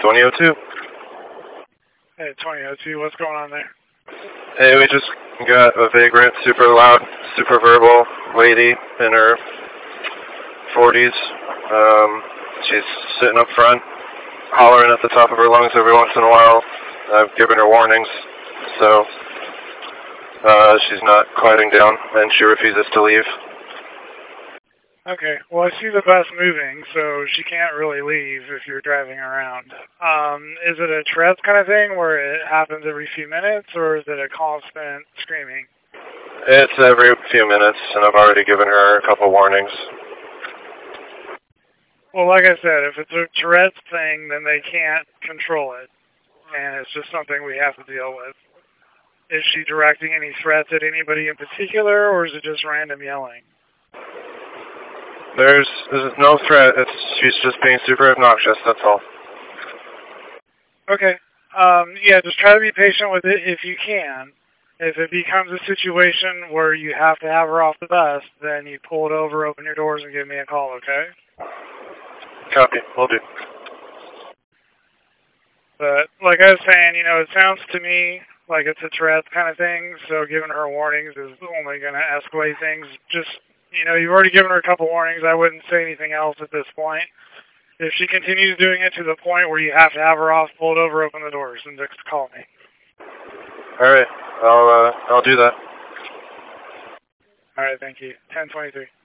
2002. Hey, 2002, what's going on there? Hey, we just got a vagrant, super loud, super verbal lady in her 40s. She's sitting up front, hollering at the top of her lungs every once in a while. I've given her warnings, so she's not quieting down, and she refuses to leave. Okay, well, I see the bus moving, so she can't really leave if you're driving around. Is it a Tourette's kind of thing where it happens every few minutes, or is it a constant screaming? It's every few minutes, and I've already given her a couple warnings. Well, like I said, if it's a Tourette's thing, then they can't control it, and it's just something we have to deal with. Is she directing any threats at anybody in particular, or is it just random yelling? There's no threat. She's just being super obnoxious, that's all. Okay. Yeah, just try to be patient with it if you can. If it becomes a situation where you have to have her off the bus, then you pull it over, open your doors, and give me a call, okay? Copy. Will do. But like I was saying, it sounds to me like it's a Tourette's kind of thing, so giving her warnings is only going to escalate things. Just, you've already given her a couple warnings. I wouldn't say anything else at this point. If she continues doing it to the point where you have to have her off, pull it over, open the doors, and just call me. All right. I'll do that. All right, thank you. 1023.